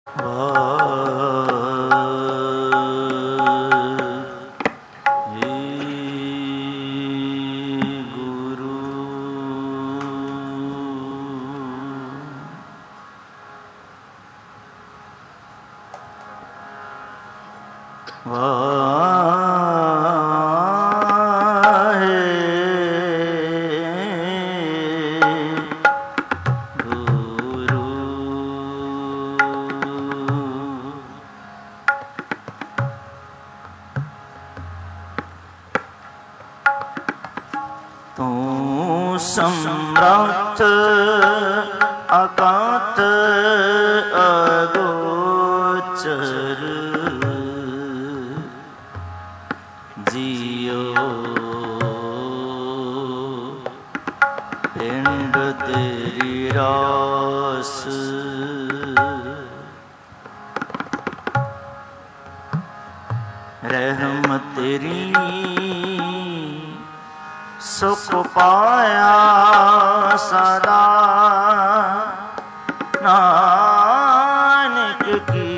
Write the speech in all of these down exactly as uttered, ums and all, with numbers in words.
ਸਮਰੱਥ ਅਕਾਤ ਅਗੋਚਰ ਜੀਓ ਪਿੰਡ ਤੇਰੀ ਰਾਸ ਰਹਿਮ ਤੇਰੀ ਸੁਖ ਪਾਇਆ ਸਦਾ ਨਾਨਕ ਕੀ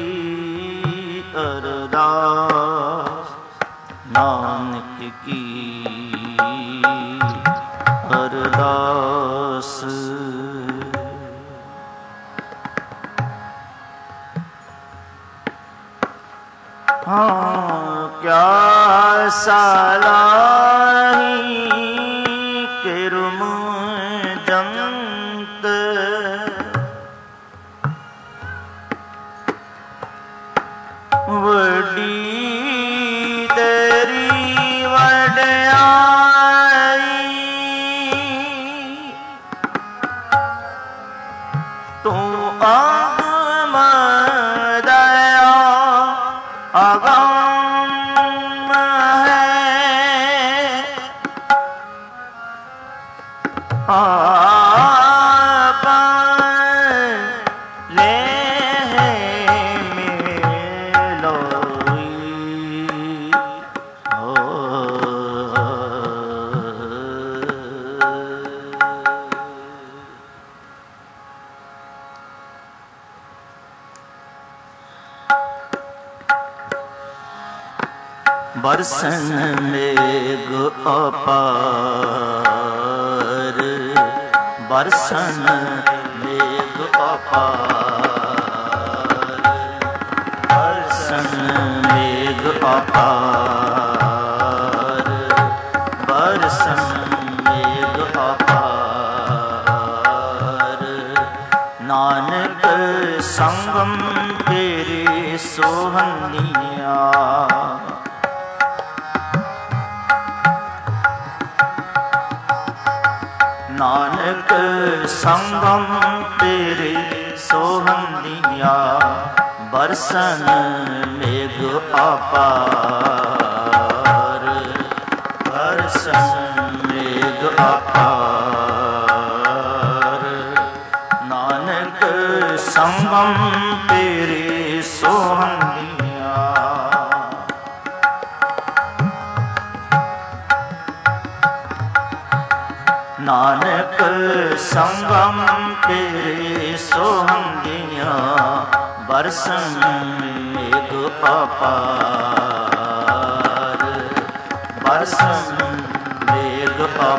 ਅਰਦਾਸ ਨਾਨਕ ਕੀ ਅਰਦਾਸ ਹਾਂ ਕਿਆ ਸਲਾਹੀ ਕਿਰਮ ਜੰਤ ਵੱਡੀ ਤੇਰੀ ਵਡਿਆਈ ਤੂੰ ਆਗਮ ਦਇਆ ਅਗੰਮ ਹੈ ਆਪ ਲੈ ਮਿਲੋਈ ਹੋ ਬਰਸਨ ਮੇਘ ਅਪਾਰ ਬਰਸਨ ਮੇਘ ਅਪਾਰ ਬਰਸਨ ਮੇਘ ਅਪਾਰ ਬਰਸਨ ਮੇਘ ਅਪਾਰ ਨਾਨਕ ਸੰਗਮ ਤੇਰੇ ਸੋਹਣੀਆਂ ਨਾਨਕ ਸੰਗਮ ਤੇਰੇ ਸੋਹਣੀਆਂ ਬਰਸਨ ਮੇਘ ਅਪਾਰ ਬਰਸਨ ਮੇਘ ਅਪਾਰ ਨਾਨਕ ਸੰਗਮ ਤੇਰੇ ਸੋਹਣੀਆਂ ਨਾਨਕ ਸੰਗਮ ਤੇਰੇ ਸੋਹਣੀਆਂ ਬਰਸਨ ਮੇਘ ਅਪਾਰ ਬਰਸਨ ਮੇਘ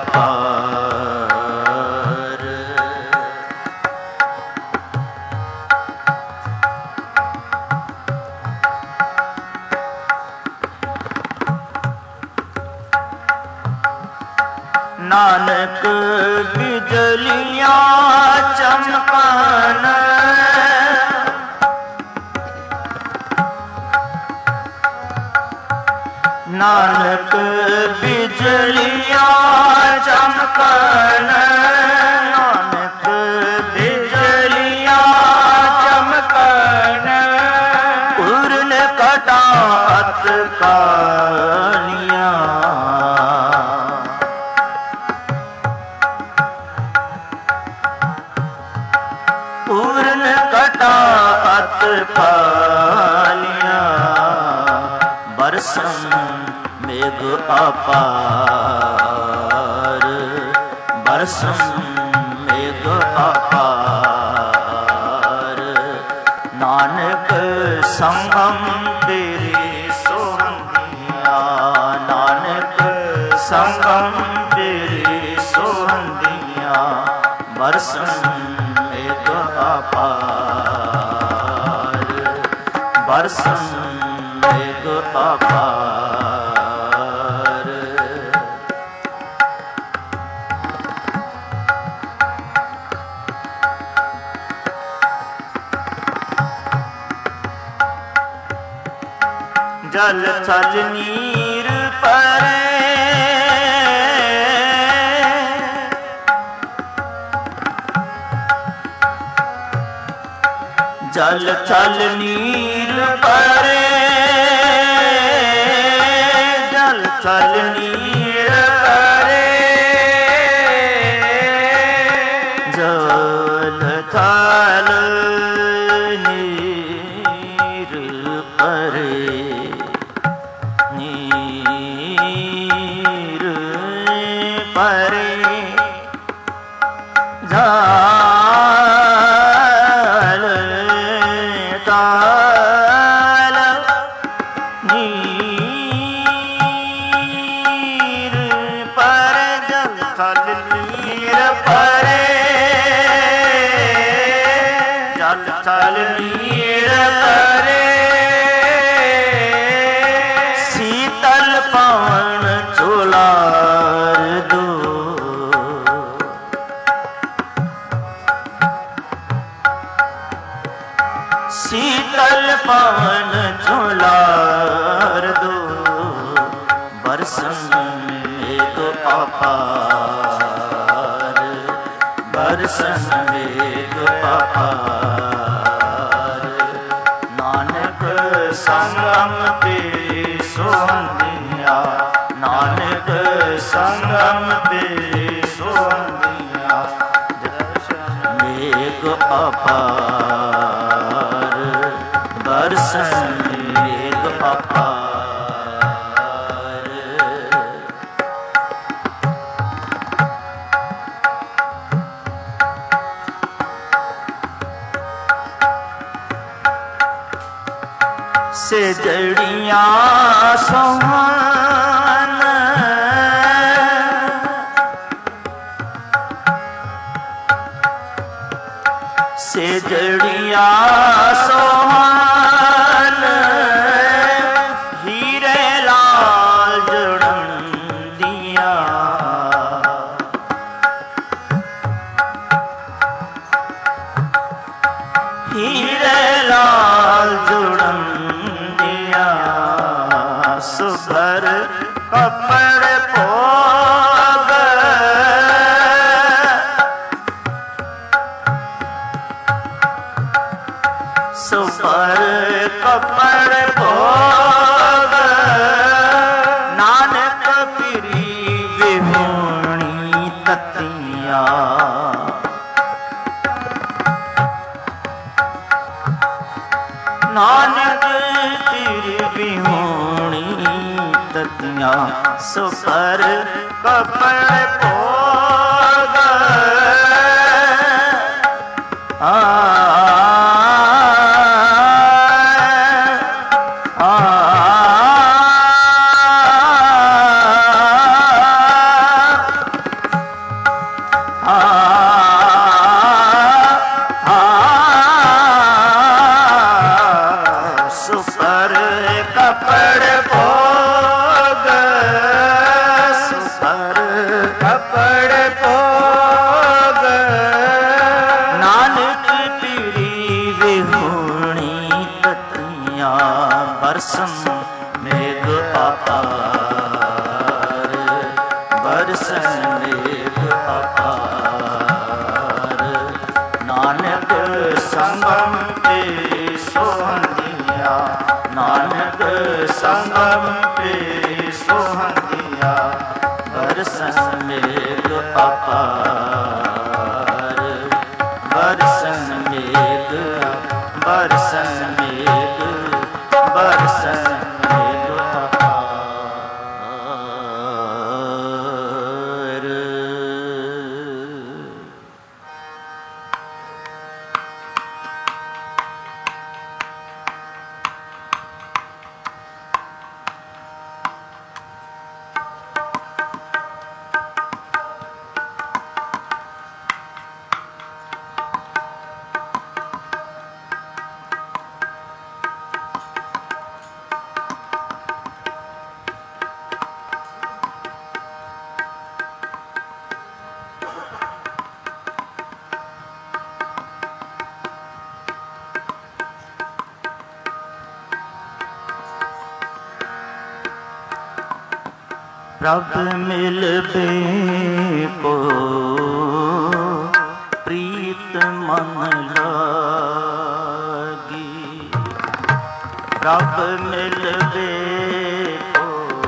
ਅਪਾਰ ਨਾਨਕ ਬਿਜਲੀਆਂ ਚਮਕਣ ਨਾਨਕ ਬਿਜਲੀਆਂ ਚਮਕਣ ਨਾਨਕ ਬਿਜਲੀਆਂ ਚਮਕਣ ਪੂਰਨ ਕਟਾਤ ਕਾਲੀਆਂ ਪੂਰਨ ਕਟਾਤ ਕਾਲੀਆਂ ਬਰਸਨ ਮੇਘ ਅਪਾਰ ਬਰਸਨ ਮੇਘ ਅਪਾਰ ਨਾਨਕ ਨਾਨਕ ਸੰਗਮ ਤੇਰੇ ਸੋਹੰਦੀਆਂ, ਨਾਨਕ ਸੰਗਮ ਤੇਰੇ ਸੋਹੰਦੀਆਂ, ਬਰਸਨ ਮੇਘ ਅਪਾਰ, ਬਰਸਨ ਮੇਘ ਅਪਾਰ। ਜਲ ਥਲ ਨੀਰ ਪਰੇ, ਜਲ ਥਲ ਨੀਰ ਪਰੇ, ਜਲ ਥਲ ਨੀਰ ਪਰੇ, ਜਲ ਥਲ ਨੀਰ ਪਰੇ, ਨੀਰ ਪਰੇ, ਜਲ ਥਲ ਨੀਰ ਪਰੇ, ਜਲ ਥਲ ਨੀਰ ਪਰੇ, ਜਲ ਥਲ ਨੀਰ ਪਰੇ, ਸੀਤਲ ਪਵਨ ਝੁਲਾਰ ਦੋ, ਸੀਤਲ ਪਵਨ ਝੁਲਾਰ ਦੋ, ਬਰਸਨ ਮੇਘ ਅਪਾਰ, ਬਰਸਨ ਮੇਘ ਅਪਾਰ। ਨਾਨਕ ਸੰਗਮ ਤੇਰੇ ਸੋਹੰਦੀਆਂ, ਨਾਨਕ ਸੰਗਮ ਤੇਰੇ ਸੋਹੰਦੀਆਂ, ਮੇਘ ਅਪਾਰ, ਬਰਸਨ ਮੇਘ ਅਪਾਰ। ਸਜੜੀਆਂ ਸੋਹਣ, ਸਜੜੀਆਂ ਸੋਹਣ, ਹੀਰੇ ਲਾਲ ਜੜਨ ਦੀਆਂ, ਹੀਰੇ ਲਾਲ ਜੜਨ ਦੀਆਂ, ਸੁਭਰ ਕੱਪੜ ਭੋਗ, ਸੁਭਰ ਕੱਪੜ ਭੋਗ, ਨਾਨਕ ਪੀਰੀ ਵਿਹੂਣੀ ਤਤੀਆਂ, ਨਾਨਕ ਪੀਰੀ ਵਿਹੂਣੀ ਤਤੀਆਂ, ਸੁਭਰ ਕੱਪੜ ਭੋਗ, ਆ ਬਰਸਨ ਮੇਘ ਅਪਾਰ, ਬਰਸਨ ਮੇਘ ਅਪਾਰ। ਨਾਨਕ ਸੰਗਮ ਤੇ ਸੋਹੰਦੀਆਂ, ਨਾਨਕ ਸੰਗਮ ਤੇ ਸੋਹੰਦੀਆਂ, ਬਰਸਨ ਮੇਘ ਅਪਾਰ, ਬਰਸਨ ਮੇਘ, ਬਰਸਨ ਮੇਘ, ਬਰਸਨ ਮੇਘ ਅਪਾਰ। प्रभ मिलबे को प्रीत मन लागी। प्रभ मिलबे को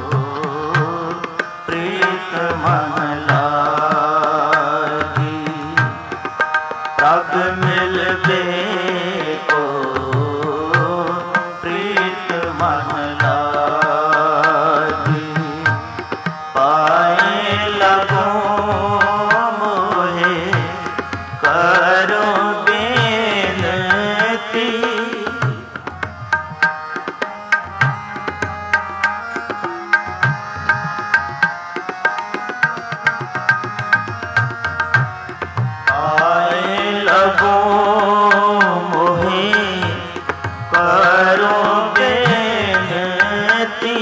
प्रीत मन लागी। प्रभ मिलबे को प्रीत मन लागी। पाए लगो मोहे करो बेनती। पाए लगो मोहे करो बेनती।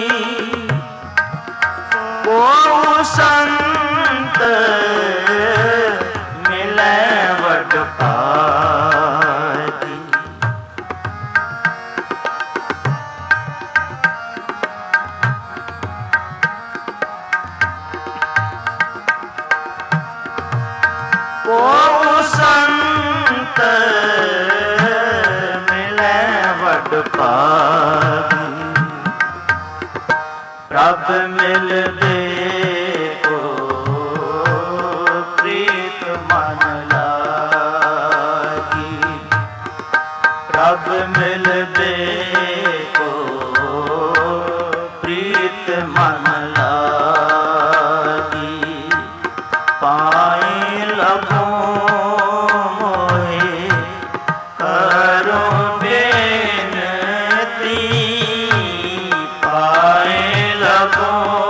ओ संत मिले वड पाती। ओ संत मिले वड पाती। प्रभ मिलबे को प्रीत मन लागी। प्रभ मिलबे को प्रीत मन लागी। पाए लगो मोहे करो बेनती। पाए लगो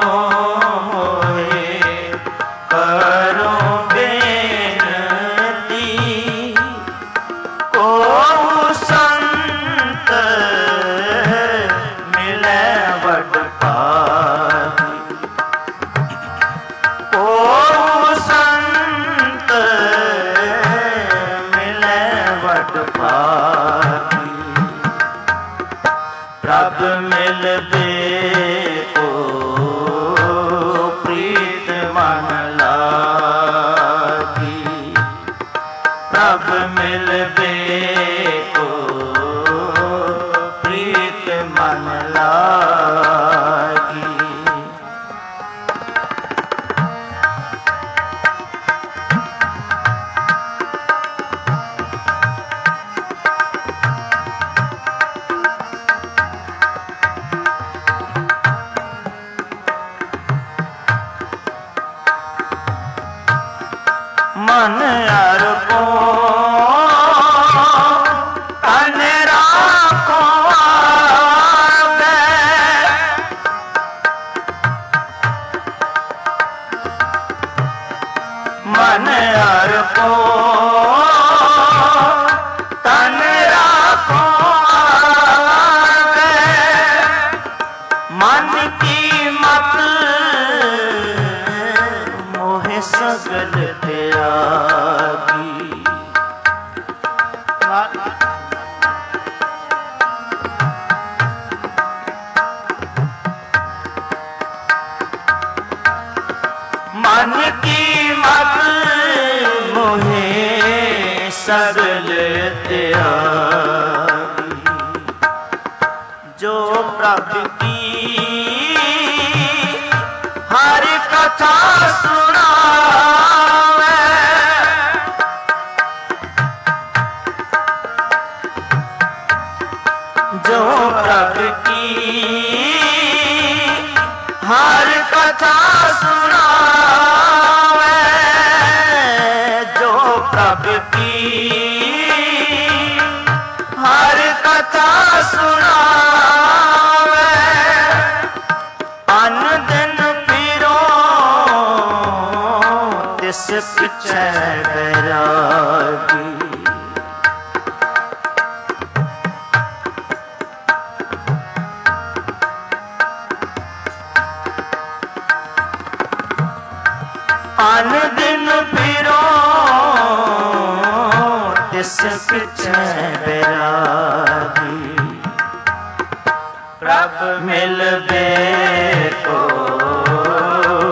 मोहे करो बेनती। को संत मिले वड पाती। को संत मिले वड पाती। प्रभ मिलबे को प्रीत मन लागी। प्रभ मिलबे को प्रीत मन लागी। मन अर्पो तन राखो आगे। मन अर्पो तन राखो आगे। मन की मत मोहे सगल त्यागी। मन की मत मोहे सगल त्यागी। जो प्रभु की हर कथा सुनावे। जो प्रभु की हर कथा सुनावे। जो प्रभु की हर कथा सुनावे। अन दिन फिरो तिस पिछे बैरागी। अन दिन फिरो तिस पिछे बैरागी। प्रभ मिलबे को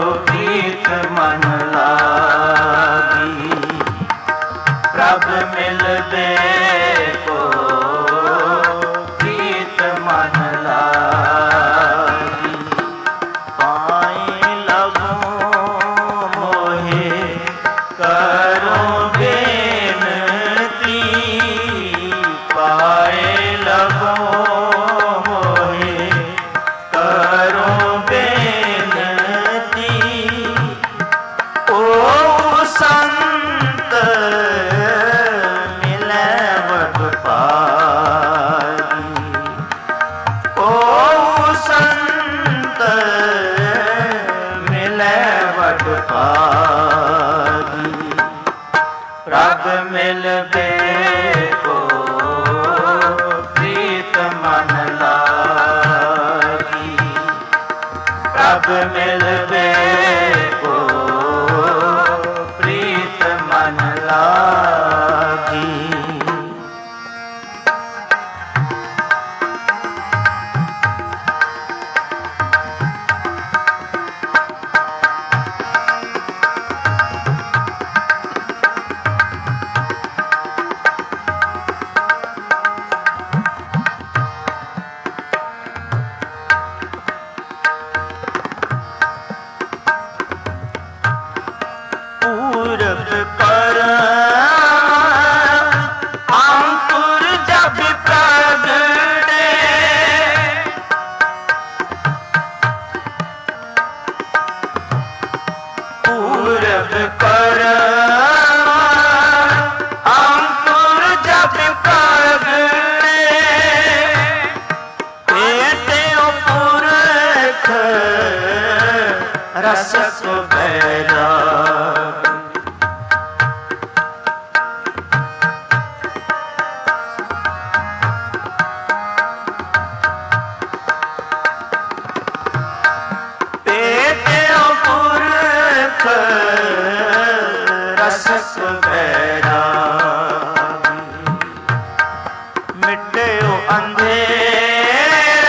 मिलबे को प्रीत मन लागी, प्रभ मिलबे को प्रीत मन लागी। रस बैराग पेटे पुरख रस बैराग मिटे अंधेर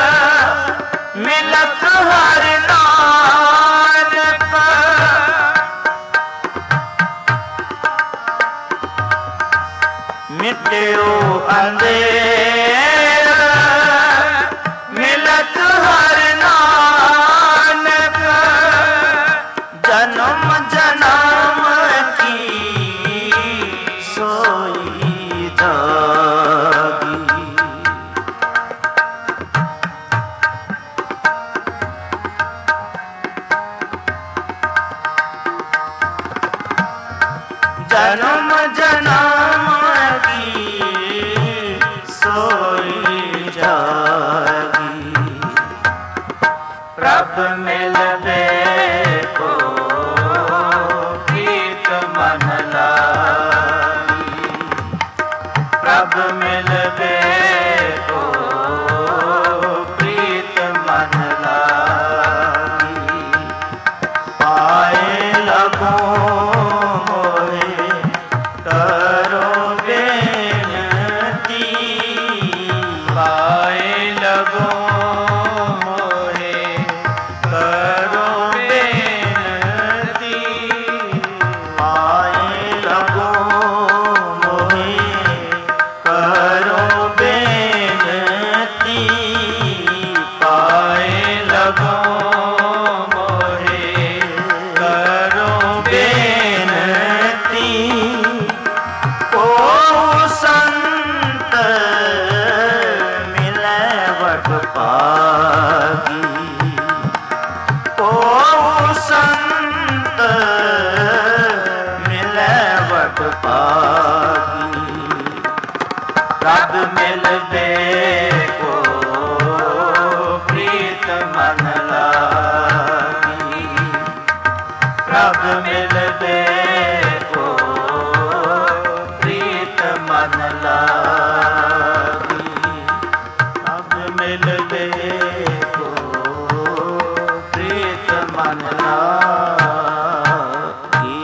मिलत हर मिट्यो अंधेर मिलत हर नानक, जन्म जन्म की सोई जागी। जन्म जन्म सोई जागी, प्रभ मिलबे को प्रीत मन लागी, प्रभ मिलबे को प्रीत मन लागी। पाए लगो पागी ओ संत मिले वट पागी, प्रभ मिलबे को प्रीत मन लागी, प्रभ मिलबे को प्रीत मन लागी, प्रभ मिलबे को प्रीत मन लागी।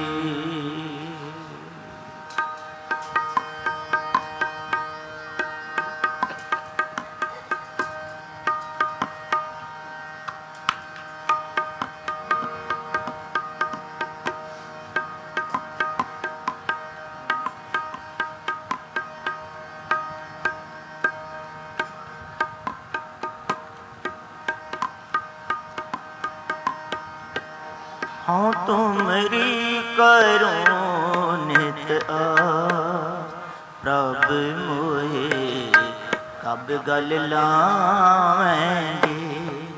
हाँ तुमरी करूं नित आस, प्रभ मोहे कब गल लावेंगे।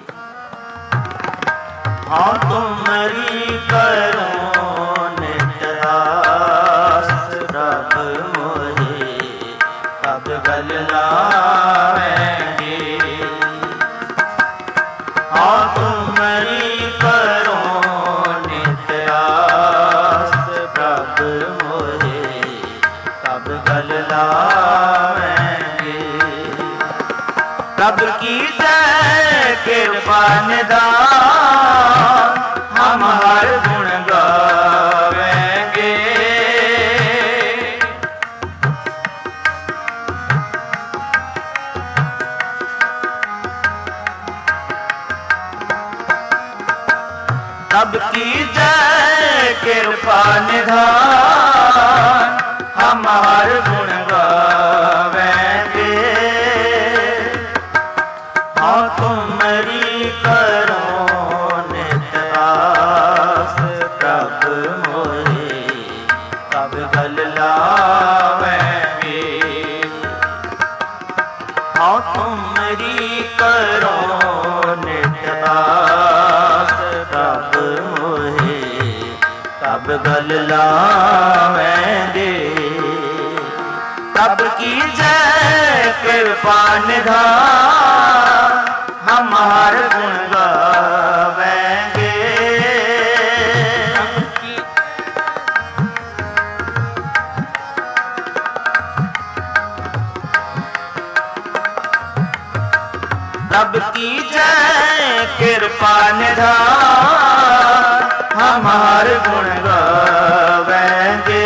हाँ तुमरी करूं नित आस, प्रभ मोहे कब गल लावेंगे। हाँ तुमरी करूं नित आस, प्रभ मोहे प्रभु की जय कृपा निधान हम हर गुण गावेंगे। प्रभु की जय कृपा निधान हम हर गुण गावेंगे। हाँ तुम्हारी करो नित आस प्रभु मोहे कब गल लावेंगे। हाँ तुम्हारी करो नित आस प्रभु मोहे कब गल लावेंगे। प्रभु की जय कृपा निधान हम हर गुण गावेंगे। प्रभु की जय कृपा निधान हम हर गुण गावेंगे।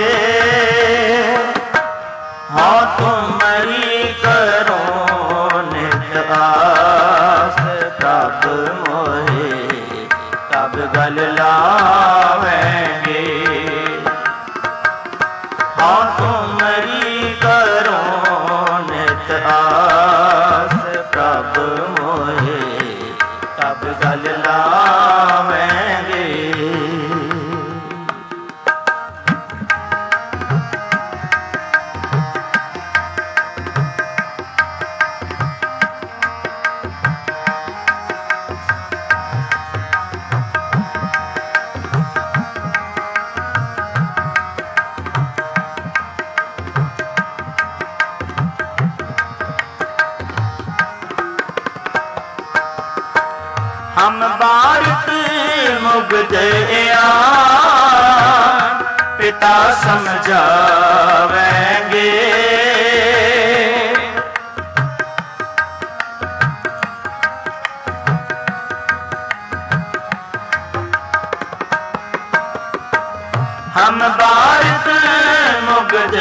हाँ तुम्हारी करो नित आस प्रभु मोहे कब गल लावेंगे। हाँ तुम्हारी करो नित आस प्रभु मोहे कब गल लावेंगे। हम भारत मुग्ध आन पिता समझावेंगे। हम भारत मुग्ध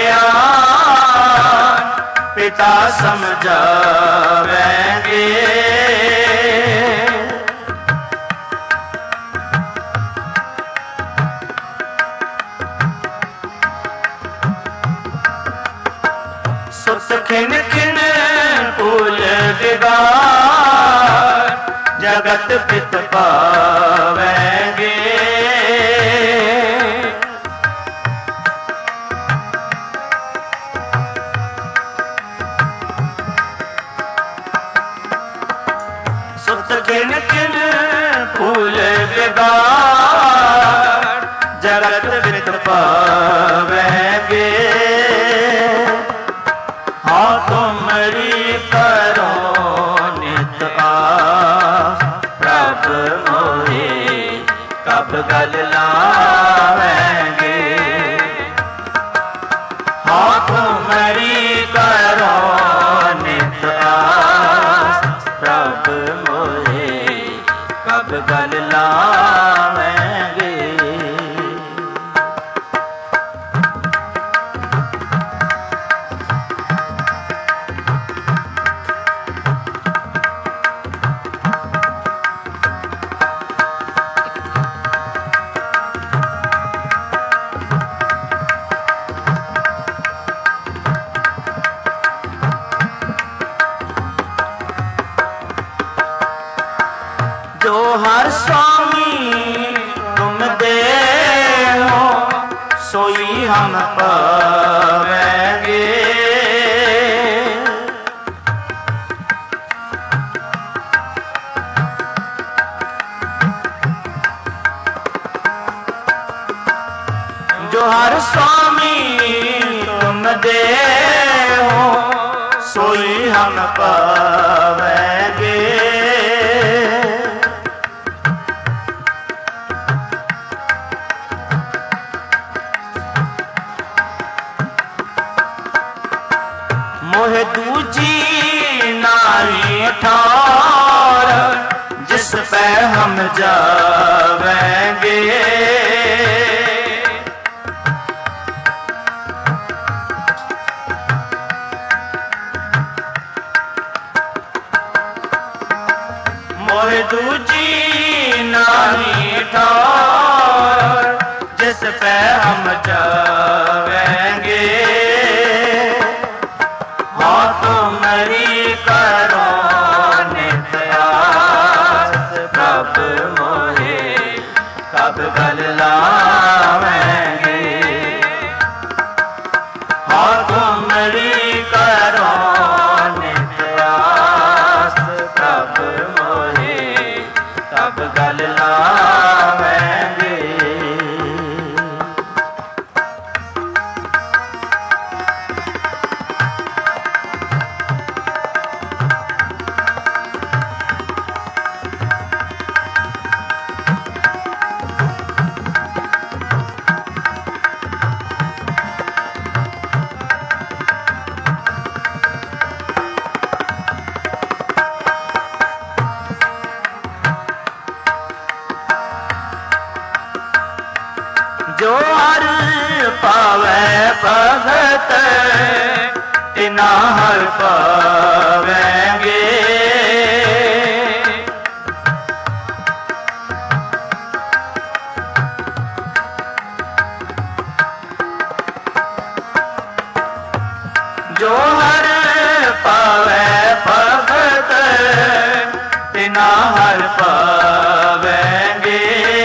आन पिता समझावेंगे। सुत खिन खिन फूल विगार जगत पित पावेंगे। सुत खिन खिन फूल विगार जगत पित पावेंगे। हाँ तुम्हारी करो नित आस प्रभु मोहे कब गल लावेंगे। हाँ तुम्हारी करो नित आस प्रभु मोहे कब गल लावेंगे। जो हर स्वामी तुम दे हो सोई हम पावेंगे। जो हर स्वामी तुम दे हो सोई हम पावेंगे। मोहे दूजी नारी ठौर जिस पे हम जावेंगे। मोह दूजी नानी ठौर जिस पे हम जावेंगे। हाँ तुम्हारी करो नित आस कब मोहे कब गल लावेंगे। हाँ तुम्हारी करो नित आस कब मोहे कब गल लावेंगे। जो हर पावे भगत तिना हर पावेंगे। जो हर पावे भगत तिना हर पावेंगे।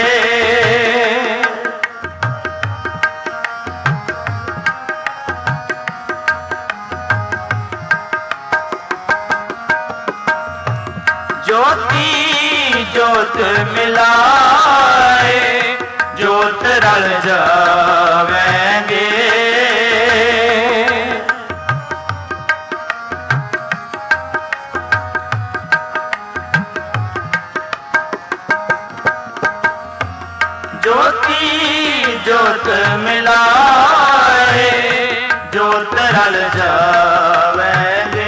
ज्योति ज्योत मिलाए ज्योत रल जावेंगे। ज्योति ज्योत मिलाए ज्योत रल जावेंगे।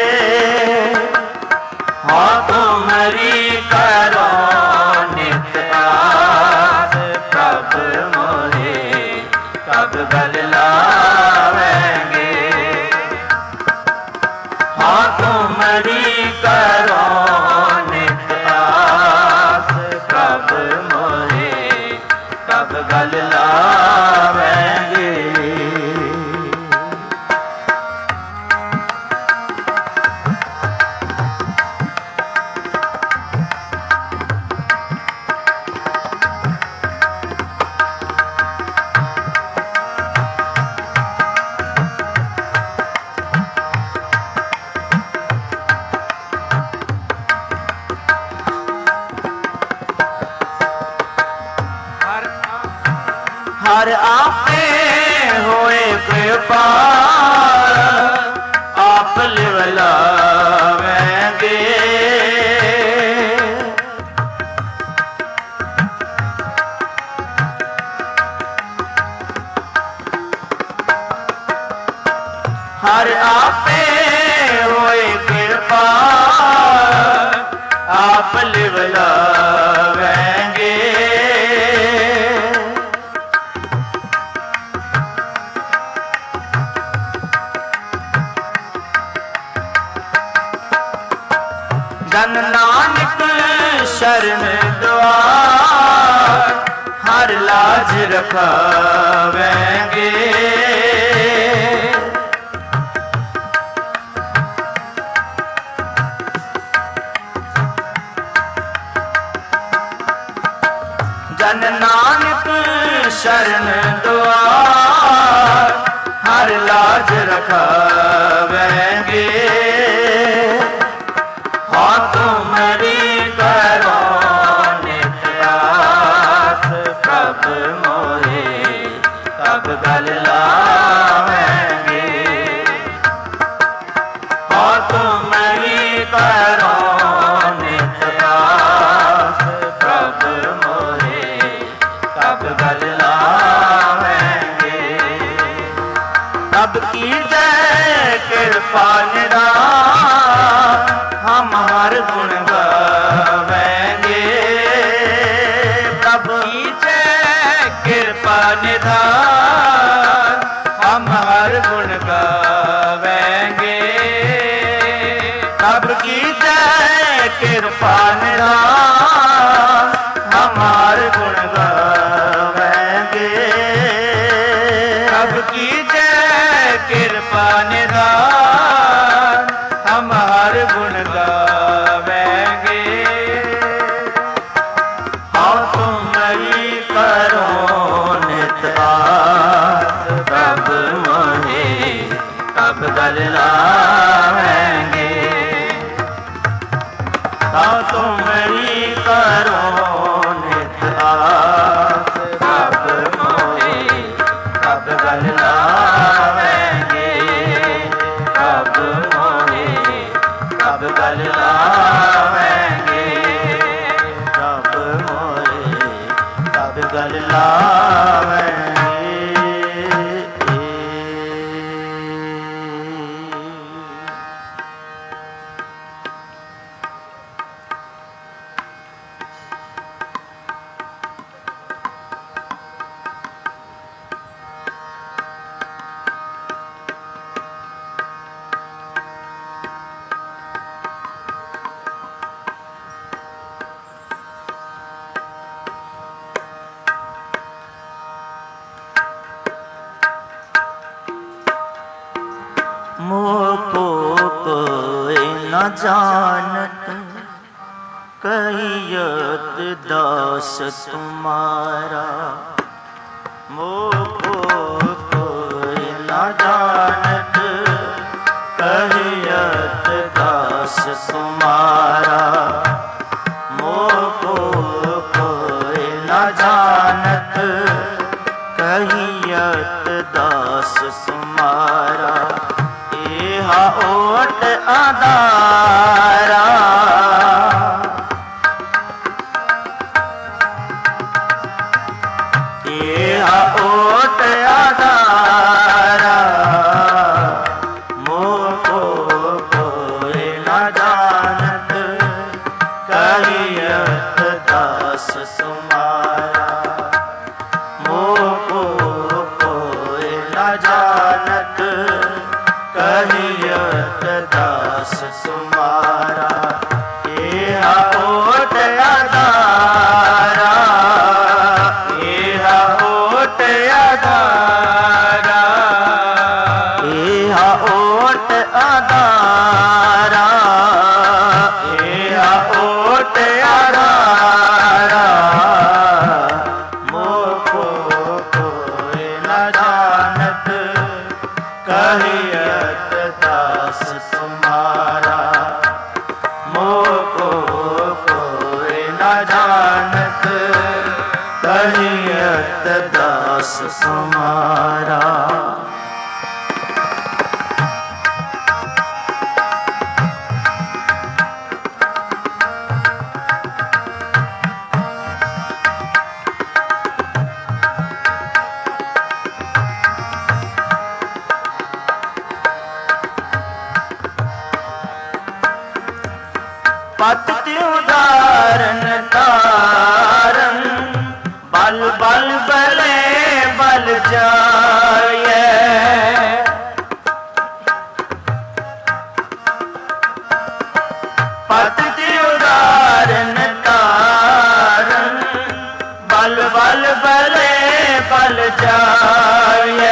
हाँ तुम्हारी करो नित आस कब मोहे कब गल लावेंगे। हाँ तुम्हारी करो नित आस कब मोहे कब गल लावेंगे। हर आपे होए कृपाल आप लिवलावेंगे। हर आपे होए कृपाल आप लिवलावेंगे। धन नानक शरण द्वार हर लाज रखावेंगे। धन नानक शरण द्वार हर लाज रखावेंगे। हाँ तुम्हारी करो नित आस कब मोहे कब गल लावेंगे। हाँ तुम्हारी करो नित आस कब मोहे कब गल लावेंगे। तब की जय कृपा निधान हम कब की जय कृपा निधान हमार गुण गावेंगे। कब की जय कृपा निधान हमार गुण गावेंगे। हाँ तुम्हारी करो नित आस कब मोहे कब गल लावेंगे। हाँ तुम्हारी करो नित आस कब मोहे कब गल लावेंगे। कब मोहे कब गल लावेंगे। कब मोहे कब गल लावेंगे। मोको कोई न जानत कहियत दास तुम्हारा। मोको कोई न जानत कहियत दास तुम्हारा। मोको कोई न जानत कहियत दास तुम्हारा। एहा ओट आधारा एहा ओट आधारा। मोको कोई न जानत कहियत दास तुम्हारा। मोको कोई न जानत कहियत दास तुम्हारा। एहा ओट आधारा एहा ओट आधारा। एहा ओट आधारा एहा ओट आधारा। मोको कोई न जानत कहियत दास तुम्हारा। मोको कोई न जानत कहियत दास तुम्हारा। पति उदाहरण तारण बल बल बले बल जाए। पति उदाहरण तारण बल बल बले बल जाए।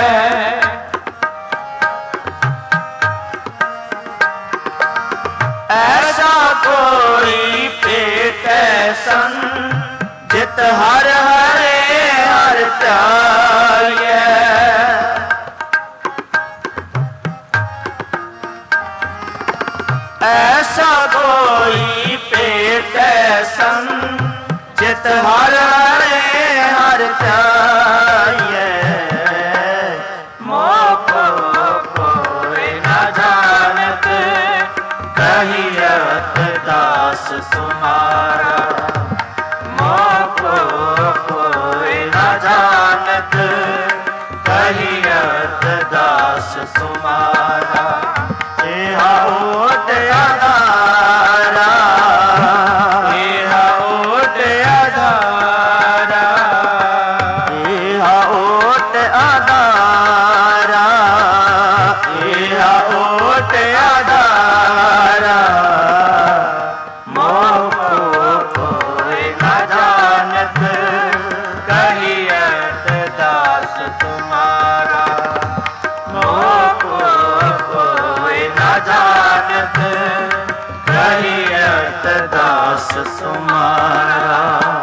ऐसा कोई पेट सन जित हर हरे हर त्याये। ऐसा कोई पेट सन जित हर हरे हर त्याये। मोको कोई न जानत कहियत दास तुम्हारा। मोको कोई न जानत कहियत दास तुम्हारा। एहा ओट आधारा एहा ओट आधारा। एहा ओट आधारा एहा ओट आधारा। सुमारा।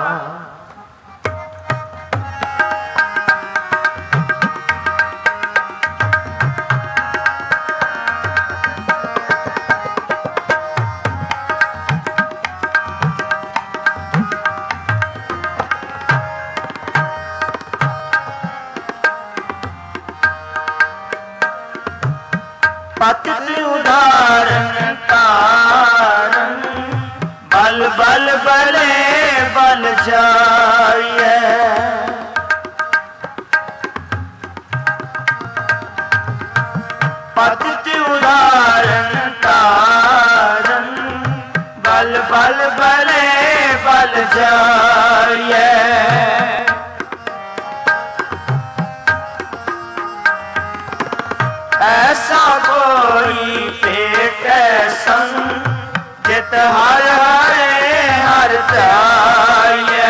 पतित उदाहरण तारण बल बल बले बल जाइए। पतित उदाहरण तारण बल बल बले बल जाइए। ऐसा कोई पेट संग जित हर हरे हर जाइए।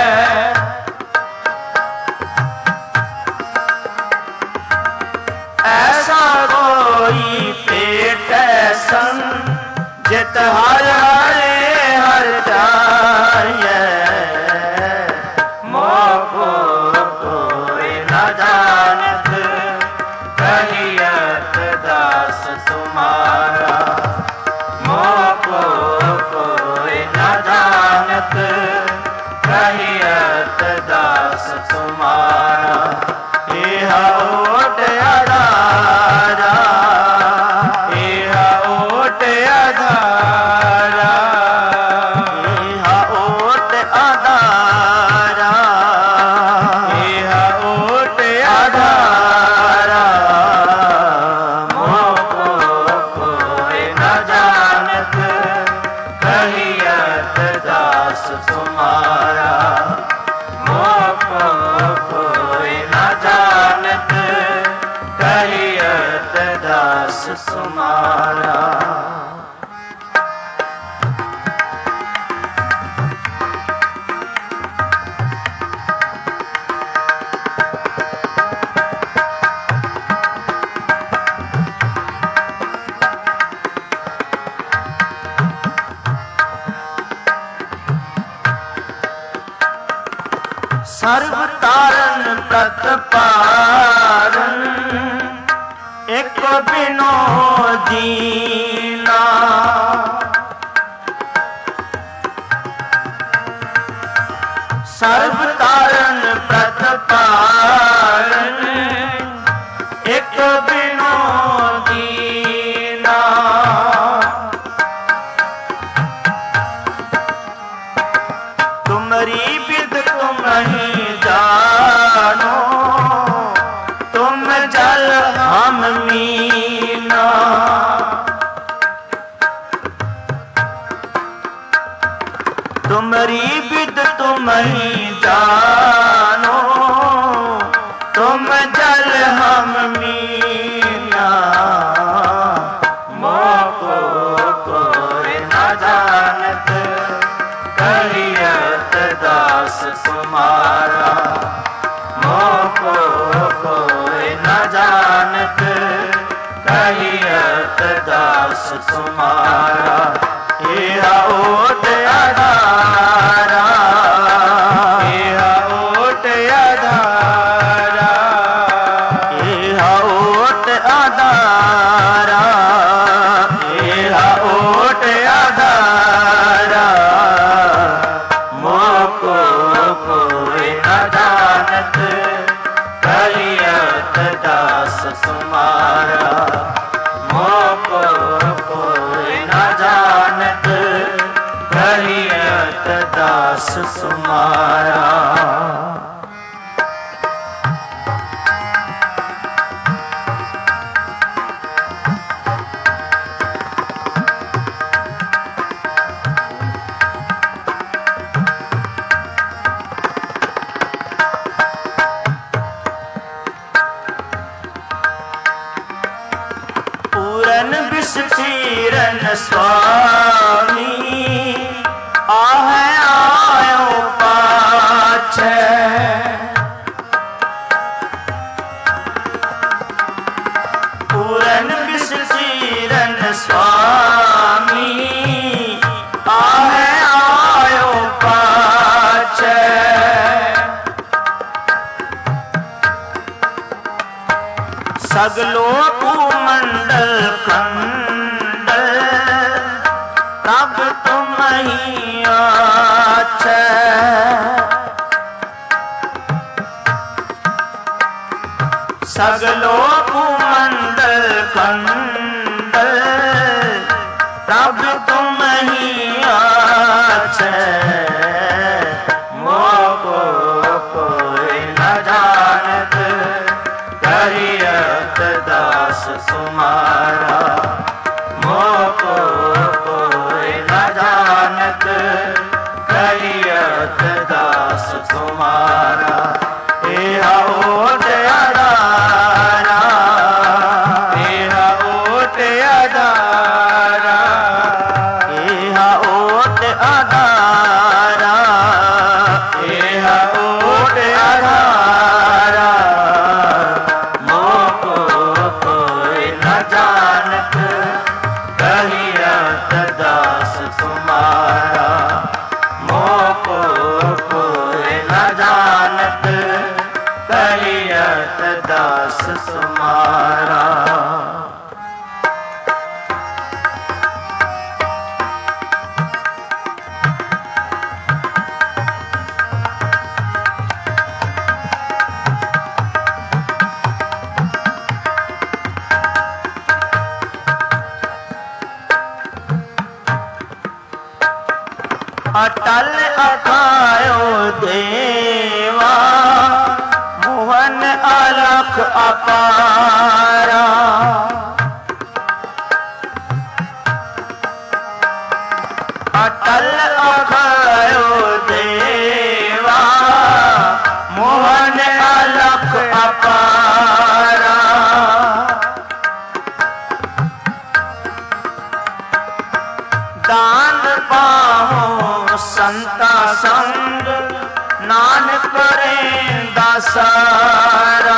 ऐसा कोई पेट संग जित हर हरे हर जाइए। मोको कोई न जानत कहियत दास तुम्हारा। मोको कोई न जानत कहियत दास तुम्हारा। एह ओट आधारा एह ओट आधारा एह ओट आधारा एह ओट आधारा। तुम्हारा मोको कोई न जानत कहियत दास तुम्हारा। सर्व तारण प्रतपारण एक बिनो दीना। सर्व तारण प्रतपारण एक बिनो दीना। तुमरी विद तुम ही जानो तुम जल हम मीना। तुमरी विद तुम ही जानो तुम जल हम मीना। मोको कोई न जानत कहियत दास तुम्हारा। मोको कोई न जानत कहियत दास तुम्हारा। एह ओट आधारा एह ओट आधारा एह ओट आधारा एह ओट आधारा। मोको कोई न जानत कहियत दास तुम्हारा। मोको कोई न जानत कहियत दास तुम्हारा। पूरन विष क्षीरन स्वामी आह आयो पाछे। पूरन विष क्षीरन स्वामी आह आयो सगलो भूमंडल खंडल तब तुम ही आछे। सगलो भूमंडल खंडल तब तुम ही आछे। मोको कोई न जानत कहियत दास तुम्हारा। मोको कोई न जानत कहियत दास तुम्हारा। एहा ओट अदारा, एहा ओट अदारा, एहा ओट अदारा, एहा ओट अदारा। मोको कोई न जानत कहियत दास तुम्हारा। मोको कोई न जानत कहियत दास तुम्हारा। अटल अखायो देवा मोहन अलख अपारा। अटल अखायो देवा मोहन अलख अपारा। दान पाहो संता संग नानक करे दासारा।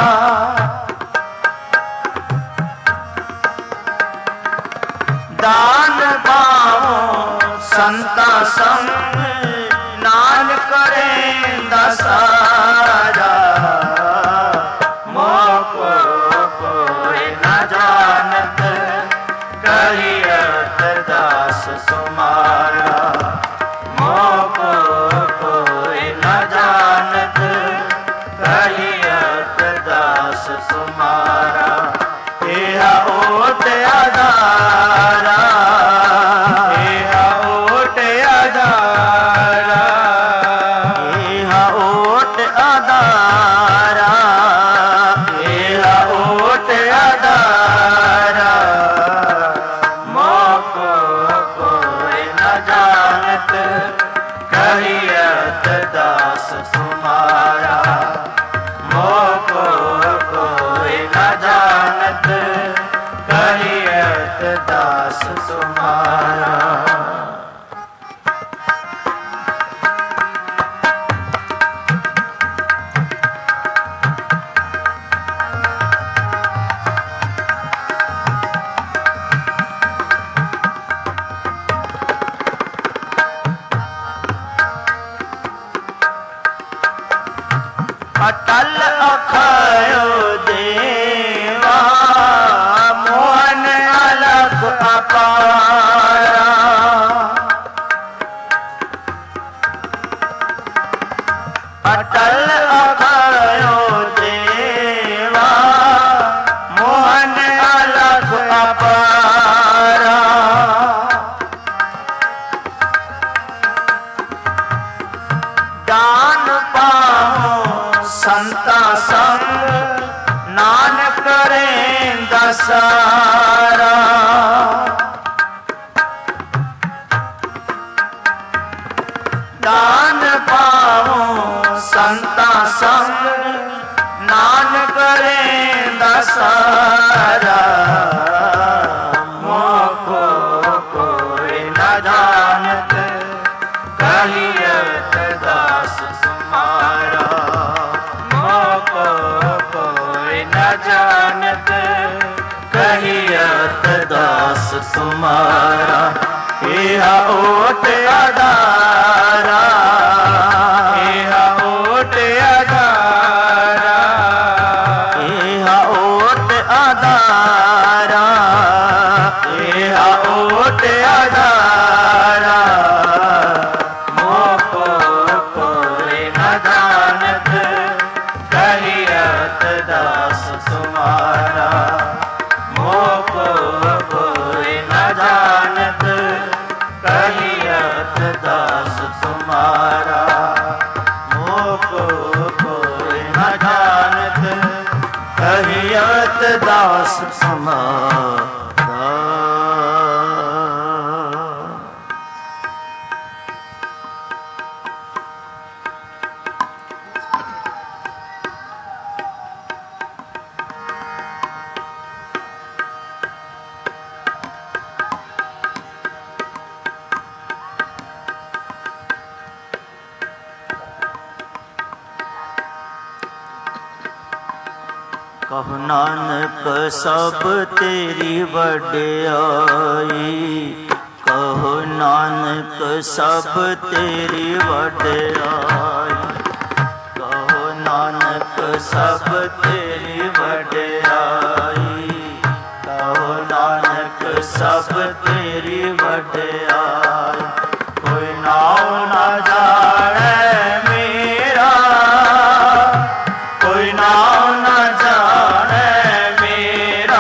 दान पाहो संता संग नानक करे दासारा। मोको कोई न जानत कहियत दास तुम्हारा। मोको कोई न जानत कहियत दास तुम्हारा। एहा ओट अदारा, एहा ओट अदारा, एहा ओट अदारा, एहा ओट अदारा। मोको कोई न जानत कहियत दास तुम्हारा। मोको कोई न जानत कहियत दास तुम्हारा। अटल अखायो देवा मोहन अलख अपारा। अटल अखायो देवा मोहन अलख अपारा। दान पाहो संता संग नानक करे दसारा। दान पाहो संता संग नानक करे दसारा। मोको कोई न जानत कहियत दास तुम्हारा। मोको कोई न जानत कहियत दास तुम्हारा। एहा ओट अदारा, एहा ओट अदारा, एहा ओट अडारा मोको कोई न जानत कहियत दास तुम्हारा मोको कोई न जानत कहियत दास तुम्हारा मोको कोई न जानत कहियत दास तुम्हारा। कहो नानक सब तेरी वड्याई कहो नानक सब तेरी वड्याई कहो नानक सब तेरी वड्याई कहो नानक सब तेरी वड्याई कोई नाम ना जाने मेरा कोई नाम ना जाने मेरा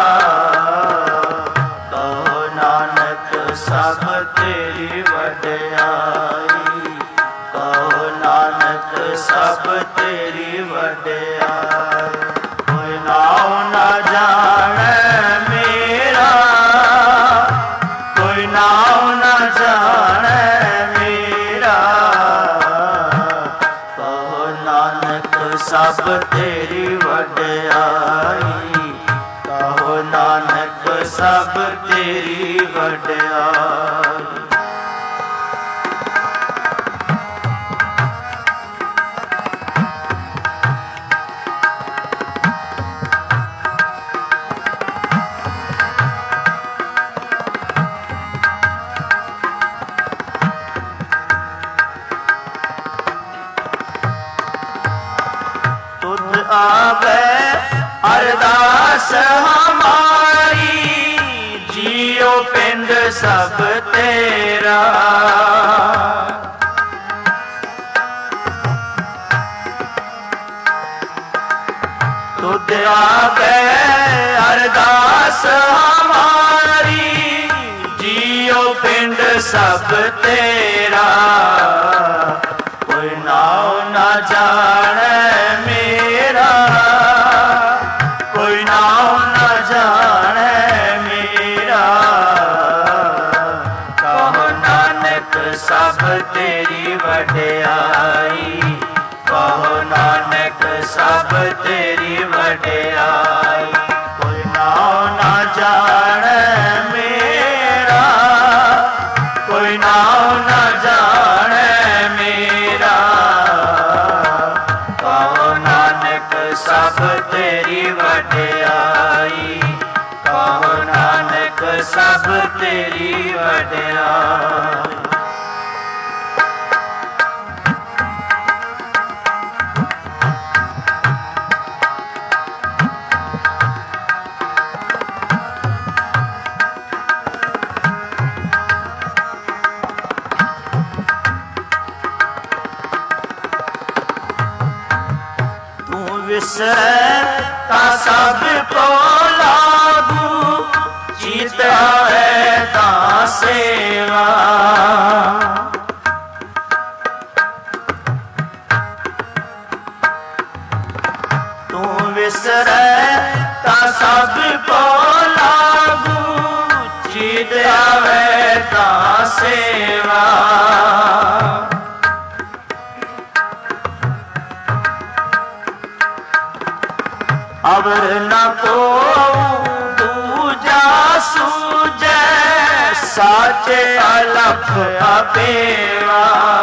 कहो नानक सब तेरी वड्याई कहो नानक सब तेरी वड्याई कोई नाम ना जाने मेरा कोई नाम ना जाने मेरा कहो नानक सब तेरी वड्याई कहो नानक सब तेरी वड्याई। आवे अरदास हमारी जियो पिंड सब तेरा तुद आवे अरदास हमारी जियो पिंड सब तेरा कोई नाम ना जाने मेरा कोई नाम न जाने मेरा कहो नानक सब तेरी वड्याई कहो नानक सब तेरी वड्याई कोई नाम न जाने मेरा कोई नाम न जाने मेरा कहो नानक सब तेरी वड्याई कहो नानक सब तेरी वड्याई। विसरता सब को लागू चित है ता सेवा तू विसरता सब को लागू चित है ता सेवा अवर न को दूजा सूझे साचे अलख अपेवा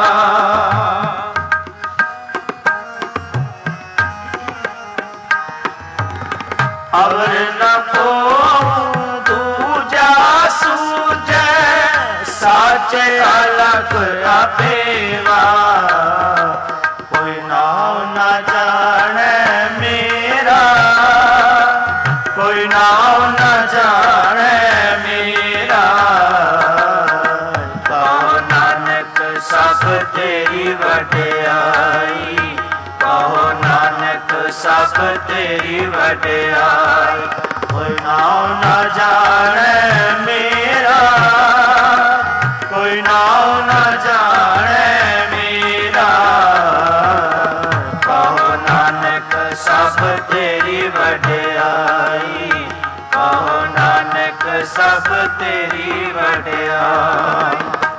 अवर न को दूजा सूझे साचे अलख अपेवा कोई नाम न जाने मेरा कोई नाम न जाने मेरा वडियाई, कहो नानक सब तेरी वडियाई। कोई नाम न जाने मेरा, कोई नाम न जाने मेरा, कहो नानक सब तेरी वडियाई, कहो नानक सब तेरी वडियाई।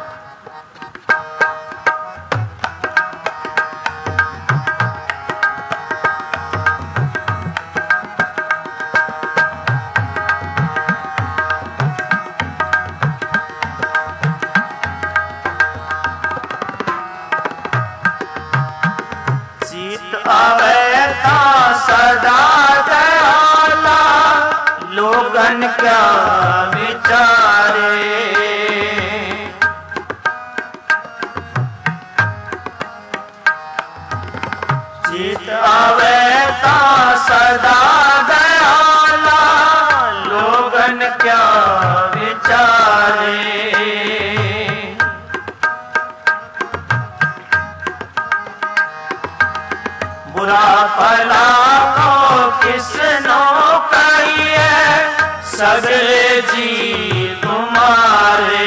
आवे ता सदा दयाला, लोगन क्या विचारे। चित आवे ता सदा दयाला, लोगन क्या विचारे। बुरा भला को किसनो कहिए, सगले जी तुम्हारे।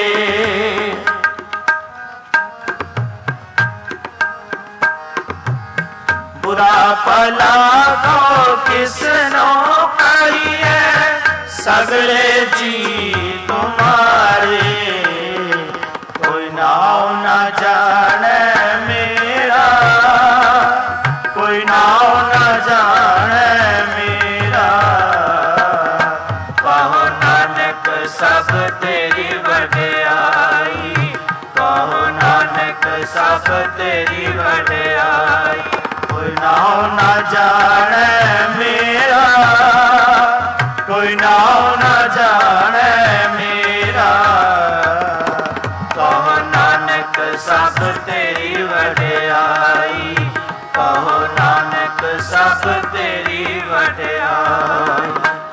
बुरा भला को किसनो कहिए, सगले जी तुम्हारे। कोई नाम न जाने मेरा, कोई नाम न जाने मेरा, कहो नानक सब तेरी वडियाई, कहो नानक सब तेरी वडियाई। कोई नाम न जाने मेरा, कोई नाम न जाने मेरा, कहो नानक सब तेरी वडियाई, कहो नानक सब तेरी वडियाई।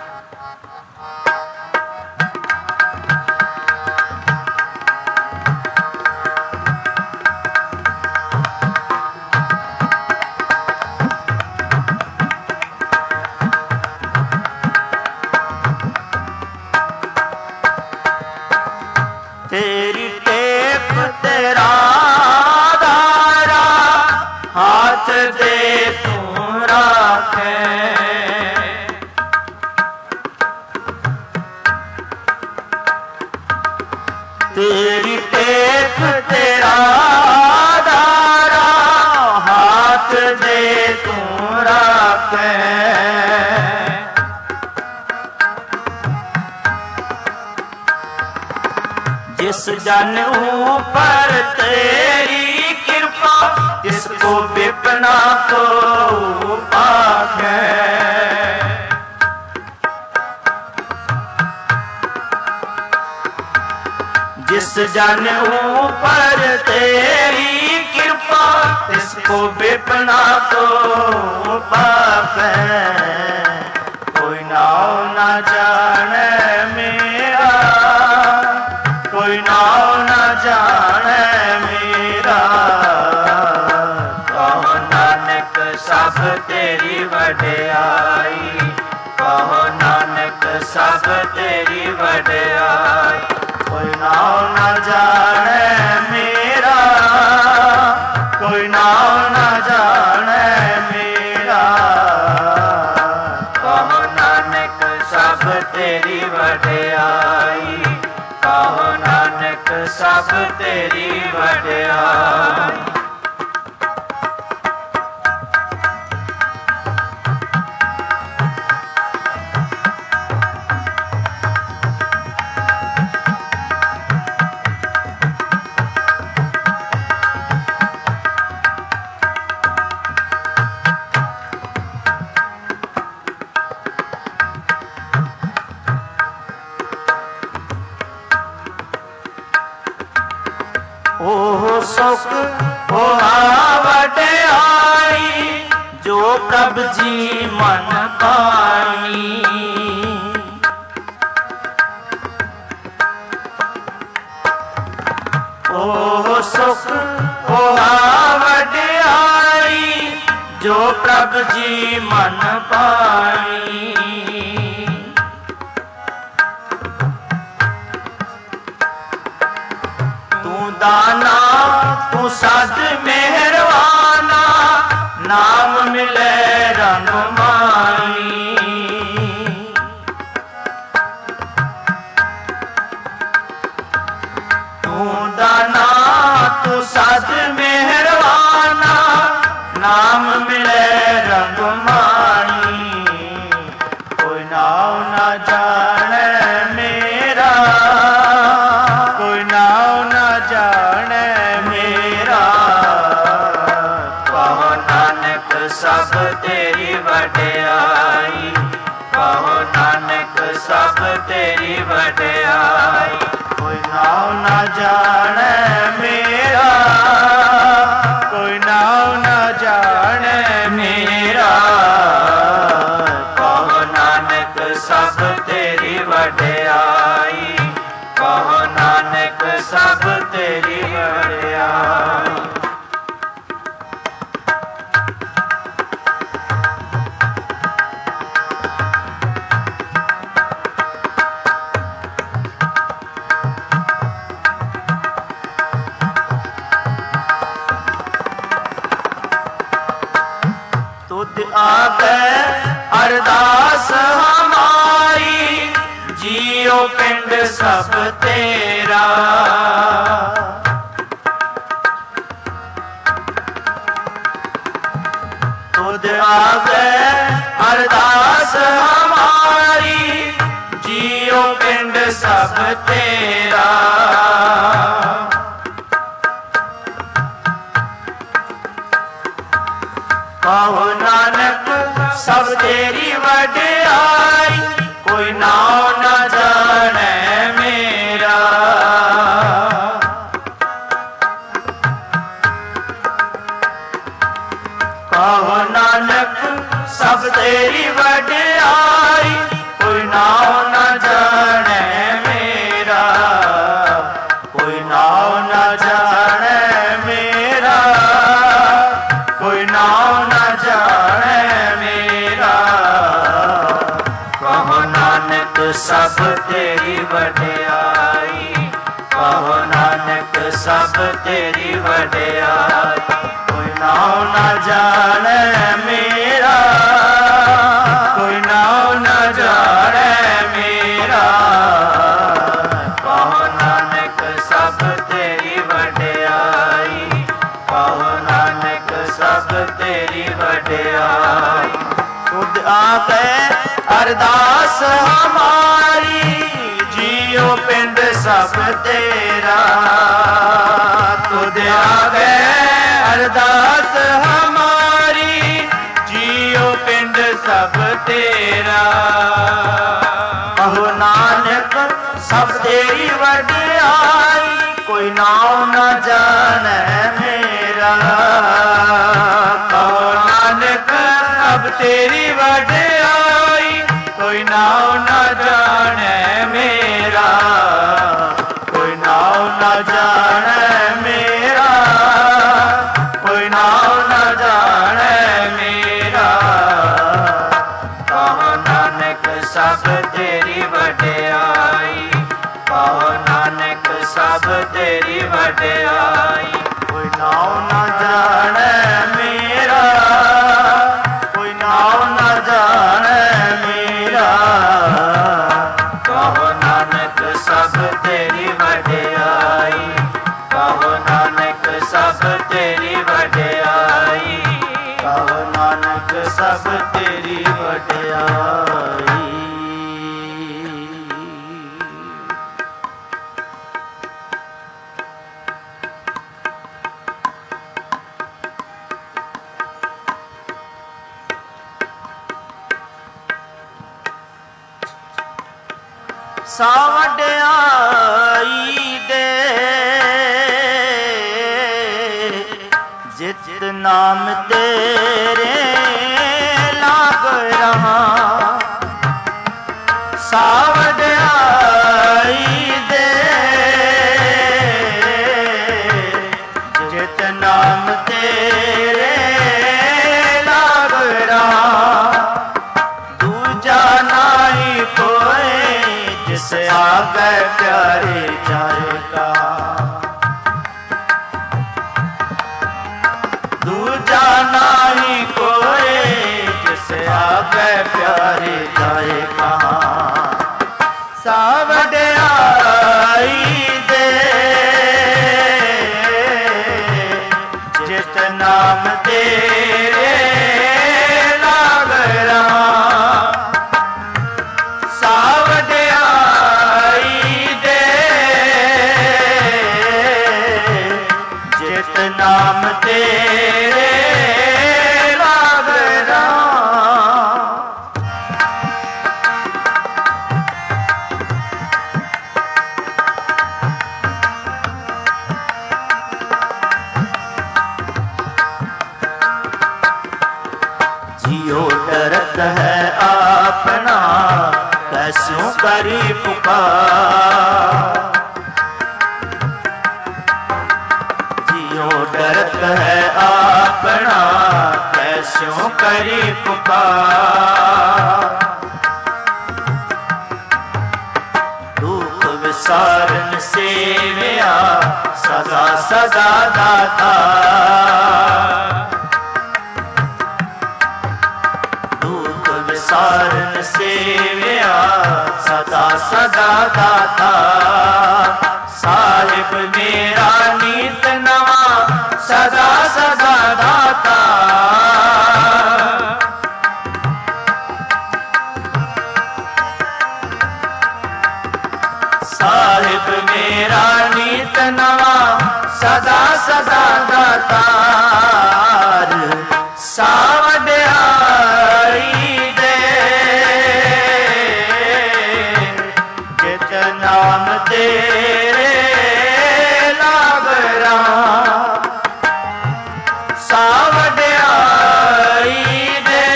तेरी टेप तेरा दारा, हाथ दे तू राखे। तेरी टेप तेरा दारा, हाथ दे तू राखे। जिस जन ऊपर तेरी कृपा, इसको विपना को पाखे। जिस जन ऊपर तेरी कृपा, इसको विपना को पाखे। कोई नाम न जाने मेरा, कोई नाम न जाने मेरा, कहो नानक सब तेरी वडियाई, कहो नानक सब तेरी वडियाई। कोई नाम न जाने मेरा, कोई नाम न जाने मेरा, कहो नानक सब तेरी वडियाई, कहो नानक सब तेरी वडियाई। ओह सुख होआ वडियाई, जो प्रभ जी मन पानी। ओह सुख होआ ਜੋ ਪ੍ਰਭ ਜੀ ਮਨ ਪਾਈ। ਤੂੰ ਦਾਨਾ ਤੂੰ ਸਦ ਮਿਹਰਵਾਨਾ, ਨਾਮ ਮਿਲੇ ਰੰਗ ਮਾਈ। ਤੂੰ ਦਾਨਾ ਤੂੰ ਸਦ ਮਿਹਰਵਾਨਾ, ਨਾਮ ਮਿਲੇ ਰੰਗ ਮਾਈ। ਕੋਈ ਨਾਉ ਨਾ ਜਾਣੈ ਮੇਰਾ, ਕੋਈ ਨਾਉ ਨਾ ਜਾਣੈ ਮੇਰਾ। ਕਹੋ ਨਾਨਕ ਸਭ ਤੇਰੀ ਵਡਿਆਈ, ਕਹੋ ਨਾਨਕ ਸਭ ਤੇਰੀ ਵਡਿਆਈ। ਕੋਈ ਨਾਉ ਨਾ ਜਾਣੈ ਮੇਰਾ, ਕੋਈ ਨਾਉ ਨਾ ਜਾਣੈ ਮੇਰਾ। ਕਹੋ ਨਾਨਕ ਸਭ ਤੇਰੀ ਵਡਿਆਈ, ਕਹੋ ਨਾਨਕ ਸਭ ਤੇਰੀ ਵਡਿਆਈ। ਤੁਧ ਆਗੇ ਅਰਦਾਸ ਹਮਾਰੀ, ਜੀਉ ਪਿੰਡ ਸਭ ਤੇਰਾ। ਤੁਧ ਆਗੇ ਅਰਦਾਸ ਹਮਾਰੀ, ਜੀਉ ਪਿੰਡ ਸਭ ਤੇਰਾ। ਕਹੋ ਨਾਨਕ ਸਭ ਤੇਰੀ ਵਡਿਆਈ, ਕੋਈ ਨਾਉ ਨਾ ਜਾਣੈ ਮੇਰਾ। ਕਹੋ ਨਾਨਕ ਸਭ ਤੇਰੀ ਵਡਿਆਈ, ਕੋਈ ਨਾਉ ਨਾ ਜਾਣੈ ਮੇਰਾ। ਕੋਈ ਨਾਉ ਨਾ ਜਾਣੈ ਮੇਰਾ, ਕੋਈ ਨਾਉ ਨਾ ਜਾਣੈ ਮੇਰਾ। ਕਹੋ ਨਾਨਕ ਸਭ ਤੇਰੀ ਵਡਿਆਈ, ਕਹੋ ਨਾਨਕ ਸਭ ਤੇਰੀ ਵਡਿਆਈ। ਕੋਈ ਨਾਉ ਨਾ ਜਾਣੈ ਮੇਰਾ, ਕੋਈ ਨਾਉ ਨਾ ਜਾਣੈ ਮੇਰਾ। ਕਹੋ ਨਾਨਕ ਸਭ ਤੇਰੀ ਵਡਿਆਈ, ਕਹੋ ਨਾਨਕ ਸਭ ਤੇਰੀ ਵਡਿਆਈ। ਤੁਧ ਆਗੇ ਅਰਦਾਸ ਹਮਾਰੀ, ਜੀਉ ਪਿੰਡ ਸਭ ਤੇਰਾ। ਤੁਧ ਆਗੇ ਅਰਦਾਸ ਹਮਾਰੀ, ਜੀਉ ਪਿੰਡ ਸਭ ਤੇਰਾ। ਕਹੋ ਨਾਨਕ ਸਭ ਤੇਰੀ ਵਡਿਆਈ, ਕੋਈ ਨਾਉ ਨਾ ਜਾਣੈ ਮੇਰਾ। ਕਹੋ ਨਾਨਕ ਸਭ ਤੇਰੀ ਵਡਿਆਈ, ਕੋਈ ਨਾਉ ਨਾ ਜਾਣੈ ਮੇਰਾ। ਕੋਈ ਨਾਉ ਨਾ ਜਾਣੈ ਮੇਰਾ, ਕੋਈ ਨਾਉ ਨਾ ਜਾਣੈ ਮੇਰਾ। ਕਹੋ ਨਾਨਕ ਸਭ ਤੇਰੀ ਵਡਿਆਈ, ਕਹੋ ਨਾਨਕ ਸਭ ਤੇਰੀ ਵਡਿਆਈ। ਕੋਈ ਨਾਉ ਨਾ ਜਾਣੈ ਮੇਰਾ, ਕੋਈ ਨਾਉ ਨਾ ਜਾਣੈ ਮੇਰਾ। ਕਹੋ ਨਾਨਕ ਸਭ ਤੇਰੀ ਵਡਿਆਈ, ਕਹੋ ਨਾਨਕ ਸਭ ਤੇਰੀ ਵਡਿਆਈ। ਕਹੋ ਨਾਨਕ ਸਭ ਤੇਰੀ ਵਡਿਆਈ। ਸਾ ਵਡਿਆਈ ਦੇ ਜਿਤ ਨਾਮ ਤੇਰੇ ਲਾਗ ਰਹਾ। ਸਾ ਵਡਿਆਈ ਦੇ ਜਿਤ ਨਾਮ ਤੇਰੇ ਲਾਗ करी पुकार। जियो डरत है अपना कैस्यों करी पुकार। दुख विसारन सेवया सदा सदा दाता। दुख विसारन सेवया सदा सदा दाता। साहिब मेरा नीत नवा सदा सदा दाता। साहिब मेरा नीत नवा सदा सदा दातार। सावधाई दे जित नाम तेरे लागरा। सावधाई दे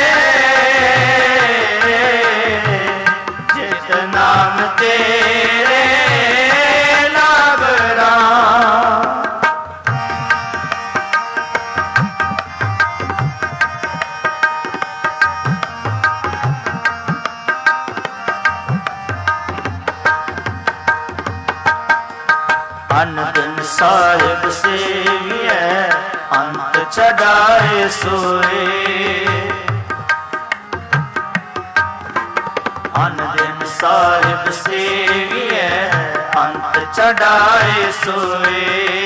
जित नाम तेरे लागरा। अन दिन साहिब सेविए अंत चढ़ाए सोए। अन दिन साहिब सेविए अंत चढ़ाए सोए।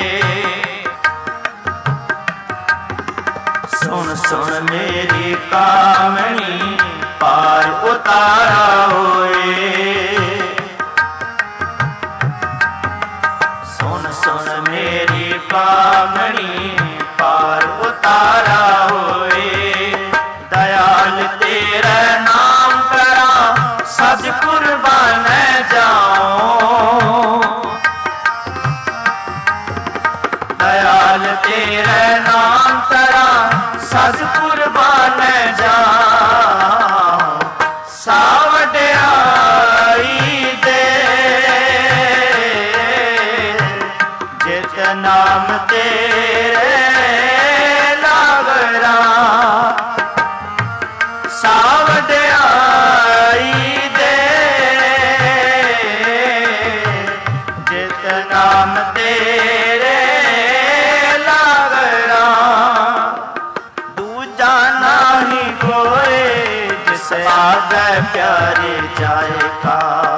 सुन सुन मेरी कामनी पार उतारा होए। सुन सुन मेरी कामनी पार उतारा होए। दयाल तेरा नाम करा सज कुर्बान जाऊं। दयाल तेरा नाम करा सज कुर्बान जाऊं। सावधाई दे जित नाम तेरे लागरा। सावधाई दे जित नाम तेरे लागरा। दूजा नाही कोई जिस आगे प्यारे जाएगा।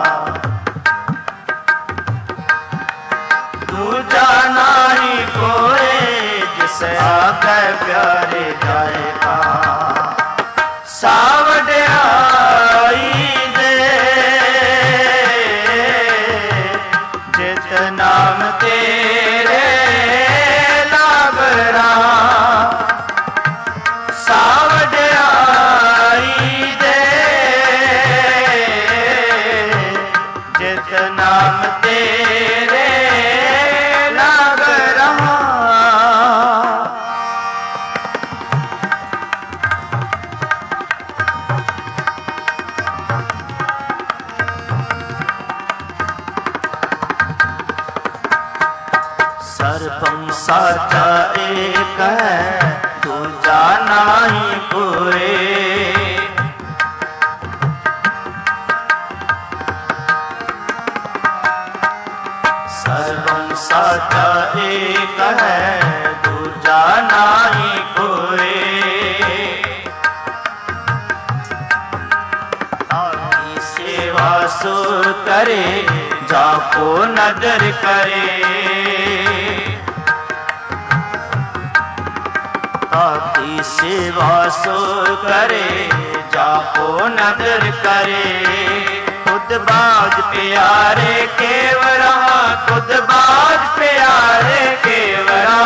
दूजा नाही कोई जिस आगे प्यारे जाएगा। सावधाई दे जित नाम तेरे लागरा। सावधाई दे जित नाम तेरे लागरा। सर्वं साचा एक है दूजा नाही कोई। सर्वं साचा एक है दूजा नाही कोई। आपकी सेवा सो करे जाको नदर करे। आपकी सेवा सो करे जाको नदर करे। खुद बाज प्यारे केवरा। खुद बाज प्यारे केवरा।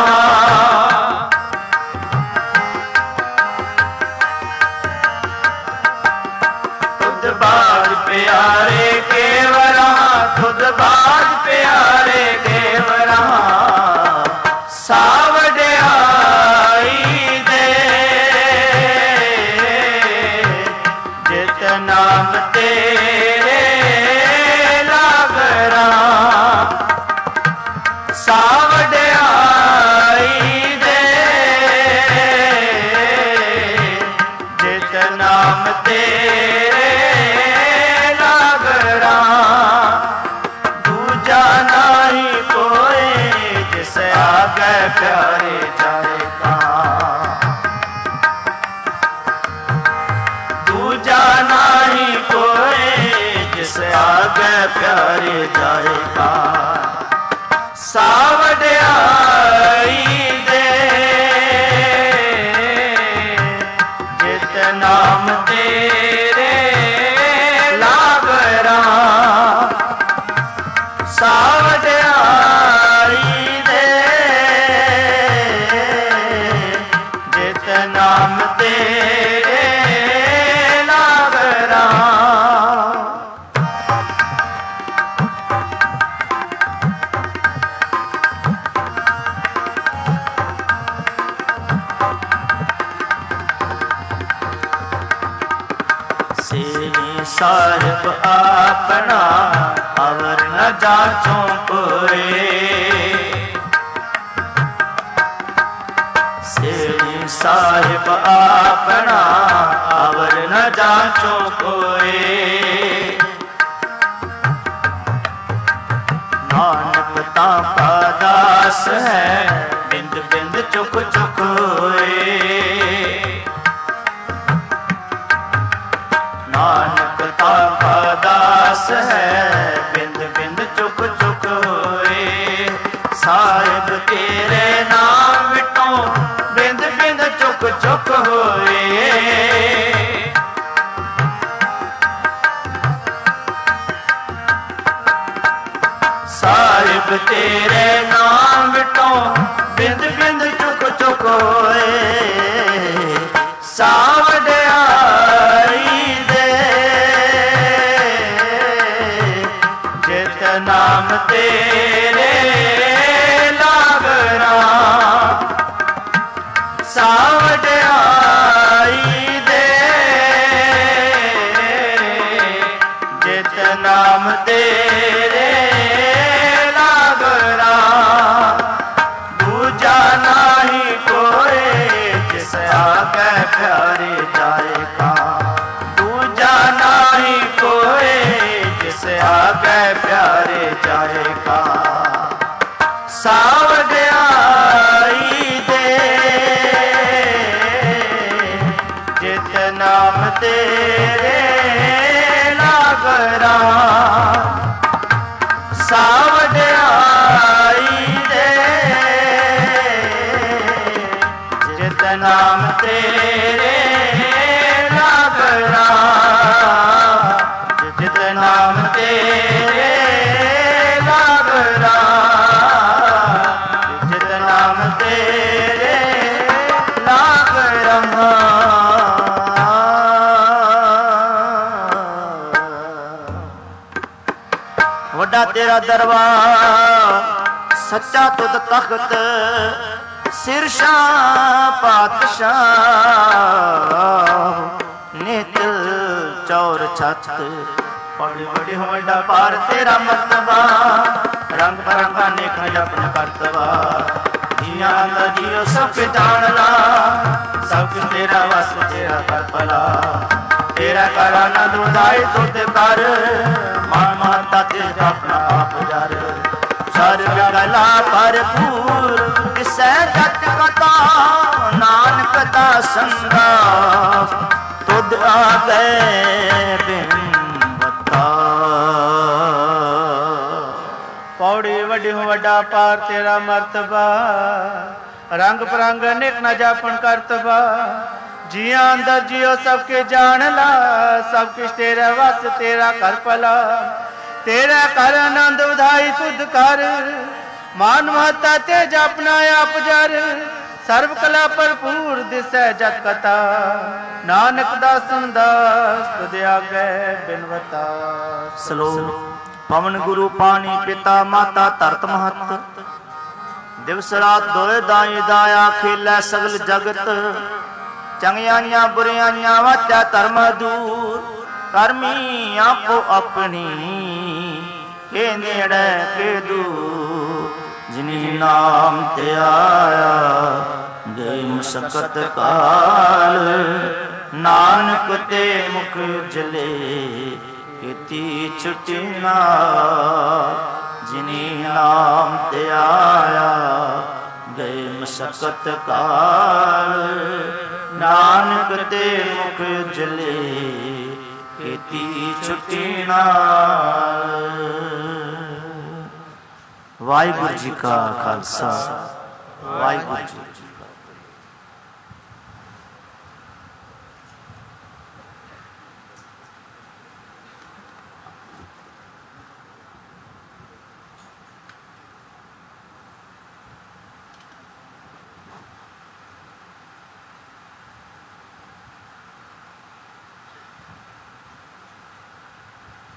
खुद बाज प्यारे केवरा। खुद बाज प्यारे केवरा। सावधाई दे जित नाम तेरे ਸਾਵਡਿਆਈ ਦੇ ਜਿਤ ਨਾਮ ਤੇਰੇ ਲਾਗਰਾ ਦੂਜਾ ਨਹੀਂ ਕੋਏ ਜਿਸ ਆਗੇ ਪਿਆਰੇ ਜਾਏ ਕਾਂ ਦੂਜਾ ਨਹੀਂ ਕੋਏ ਜਿਸ ਆਗੇ ਪਿਆਰੇ ਜਾਏ ਕਾਂ ਸਾਵਡਿਆਈ ਦੇ ਜਿਤ ਨਾਮ ਤੇਰੇ ਲਾਗਰਾ ਸਾਵਡਿਆਈ ਦੇ ਜਿਤ ਨਾਮ ਤੇਰੇ ਲਾਗਰਾ ਸਾਹਿਬ ਆਪਣਾ ਅਵਰ ਨ ਜਾਚੋਂ ਕੋਏ ਸੇਵੀ ਸਾਹਿਬ ਆਪਣਾ ਅਵਰ ਨ ਜਾਚੋਂ ਕੋਏ ਨਾਨਕ ਤਾਂ ਪਾਦਾਸ ਹੈ ਬਿੰਦ ਬਿੰਦ ਚੁਕ ਚੁਕ ਹੋਏ ਨਾਨਕ ਤਾਂ ਦਾਸ ਹੈ ਬਿੰਦ ਬਿੰਦ ਚੁਕ ਚੁਕ ਹੋਏ ਸਾਹਿਬ ਤੇਰੇ ਨਾਮ ਵਿਟੋਂ ਬਿੰਦ ਬਿੰਦ ਚੁਕ ਚੁਕ ਹੋਏ ਸਾਹਿਬ ਤੇਰੇ ਨਾਮ ਵਿਟੋਂ ਬਿੰਦ ਬਿੰਦ ਚੁਕ ਚੁਕ ਹੋਏ ਸਾਵਡਿਆਈ ਨਾਮ ਤੇਰੇ ਲਾਗਰਾ ਸਾਵਡਿਆਈ ਦੇ ਜਿਤ ਨਾਮ ਤੇਰੇ ਲਾਗਰਾ ਦੂਜਾ ਨਹੀਂ ਕੋਏ ਜਿਸ ਆਗੇ ਪਿਆਰੇ ਜਾਏ ਕਾਂ ਦੂਜਾ ਨਹੀਂ ਕੋਏ ਜਿਸ ਆਗੇ ਪਿਆਰੇ ਜਾਏ ਕਾਂ ਸਾਵਡਿਆਈ ਦੇ ਜਿਤ ਨਾਮ ਤੇਰੇ ਲਾਗਰਾ ਸਾਵਡਿਆਈ ਦੇ ਜਿਤ ਨਾਮ ਤੇਰੇ ਲਾਗਰਾ ਜਿਤ ਨਾਮ ਤੇਰੇ ਲਾਗਰਾ ਜਿਤ ਨਾਮ ਤੇਰੇ ਲਾਗਰਾ ਵੱਡਾ ਤੇਰਾ ਦਰਬਾਰ ਸੱਚਾ ਤੁਧ ਤਖਤ ਸਿਰਸ਼ਾਹ ਪਾਤਸ਼ਾਹ ਨਿਤ ਚੌਰ ਛੱਤ ਬੜੀ ਬੜੀ ਵੱਡਾ ਪਾਰ ਤੇਰਾ ਮਰਤਬਾ ਰੰਗ ਬਰੰਗਾ ਨੇਕ ਜਪਨ ਕਰਤਵਾ ਜੀਆਂ ਦਾ ਜੀਓ ਸਭ ਜਾਣ ਲਾ ਸਭ ਤੇਰਾ ਵਸ ਤੇਰਾ ਕਰ ਭਲਾ ਤੇਰਾ ਕਰ ਆਨੰਦ ਉਦਾਈ ਤੁਧ ਕਰ ਮਨ ਮਾਤਾ ਤੇ ਆਪਣਾ ਆਪ ਜਰ ਸਰਬ ਕਲਾ ਭਰਪੂਰ ਕਿਸੈ ਜਤ ਕਤਾ ਨਾਨਕ ਦਾ ਸੰਗਾ ਤੁਧ ਆ ਗਏ ਬਿਨ ਬਤਾ ਪੌੜੀ ਵੱਡੀ ਵੱਡਾ ਪਾਰ ਤੇਰਾ ਮਰਤਬਾ ਰੰਗ ਬਰੰਗ ਅਨੇਕ ਨਾ ਜਾਪਨ ਕਰਤਬਾ ਜੀਆਂ ਅੰਦਰ ਜਿਉ ਸਭ ਕੇ ਜਾਣ ਲਾ ਸਭ ਕੁਛ ਤੇਰਾ ਵਸ ਤੇਰਾ ਕਰ ਭਲਾ ਤੇਰਾ ਕਰ ਆਨੰਦ ਉਧਾਈ ਤੁਧ ਕਰ ਮਾਨ ਮਹਤਾ ਤੇ ਜਪਨਾ ਆਪ ਜਰ ਸਰਬ ਕਲਾ ਭਰਪੂਰ ਦਿਸੈ ਜਤ ਕਥਾ ਨਾਨਕ ਦਾਸਨ ਦਾਸ ਤੁਧ ਆਗੇ ਬਿਨਵਤਾ ਸਲੋਕ ਪਵਨ ਗੁਰੂ ਪਾਣੀ ਪਿਤਾ ਮਾਤਾ ਧਰਤ ਮਹਤ ਦਿਵਸ ਰਾਤ ਦੋਏ ਦਾਈ ਦਾਇਆ ਖੇਲੇ ਸਗਲ ਜਗਤ ਚੰਗਿਆਈਆਂ ਬੁਰਿਆਈਆਂ ਵਾਚਾ ਧਰਮ ਦੂਰ ਕਰਮੀ ਆਪੋ ਆਪਣੀ ਕੇ ਨੇੜੇ ਕੇ ਦੂਰ जिनी नाम ते आया गई मशक्कत काल, नानक ते मुख उजले कीती छुट्टी नाल। जिनी नाम ते आया गए मशक्कत काल, नानक ते मुख उजले कीती छुट्टी नाल। वाहिगुरू जी का खालसा, वाहिगुरू जी।